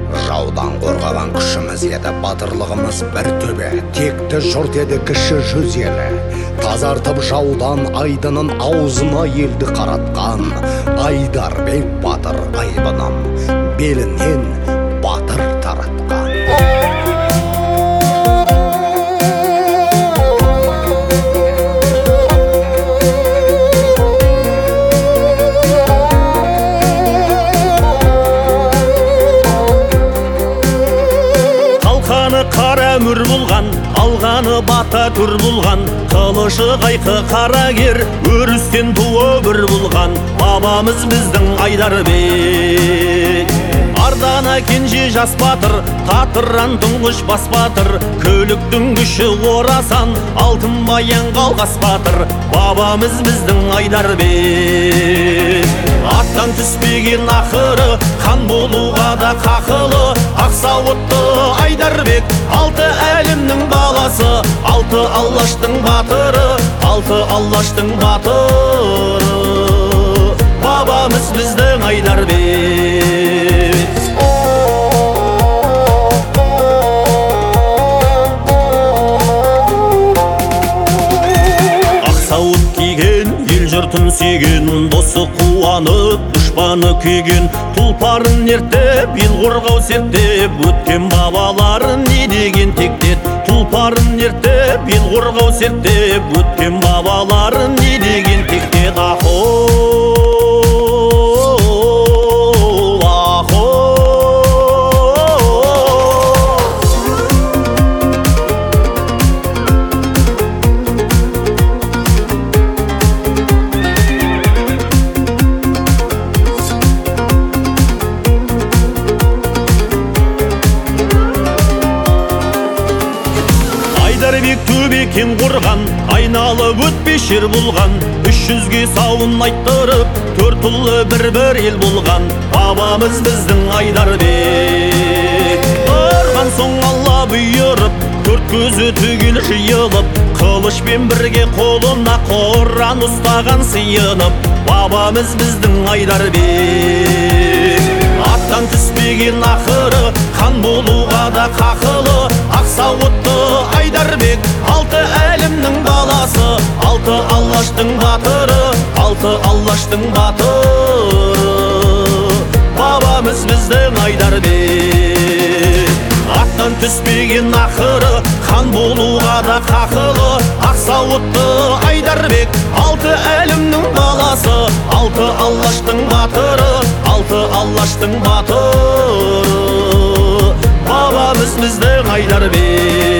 Жаудан қорғаған күшіміз еді, батырлығымыз бір төбе, текті жұрт еді кіші жүз елі. Тазартып жаудан айдынын аузына елді қаратқан Айдарбек батыр айбынын белінен батыр таратқан. Қара мүр болған, алғаны бата түр болған, қылышы қайқы қарагер, өрістен туы бір болған бабамыз біздің Айдарбек. Ардана кенже жас батыр, татыран тұңғыш бас батыр, көліктің күші орасан, алтын баян қалғас батыр, бабамыз біздің Айдарбек. Аттан түспеген ақыры, хан болуға да қақылы, ақсауытты Айдарбек, алты әлімнің баласы, алты Аллаштың батыры, алты Аллаштың батыры, бабамыз біздің Айдарбек. Ақсауыт киген, ел жұртын сүйген, досы қуанып, дұшпаны күйген, тұлпарын ертіп, ел қорғау серттеп, өткен бабаларын не деген тектет. Тұлпарын ертіп, ел қорғау серттеп, өткен бабаларын не деген тектет. Айдарбек төбекен құрған, айналып өтпешер болған, 300-ге сауын айттырып, 4 ұлы бір ел болған бабамыз біздің Айдарбек. Ұрған соң Алла бұйырып, 4 көзі түгел жиылып, қылышпен бірге қолына Құран ұстаған сыйынып, бабамыз біздің Айдарбек. Аттан түспеген ақыры, хан болуға да қақылы, ақсауытты Айдарбек, алты әлімнің баласы, алты Аллаштың батыры, алты Аллаштың батыры, бабамыз біздің Айдарбек. Аттан түспеген ақыры, хан болуға да қақылы, ақсауытты Айдарбек, алты әлімнің баласы, алты Аллаштың батыры, алты Аллаштың батыры, бабамыз біздің Айдарбек.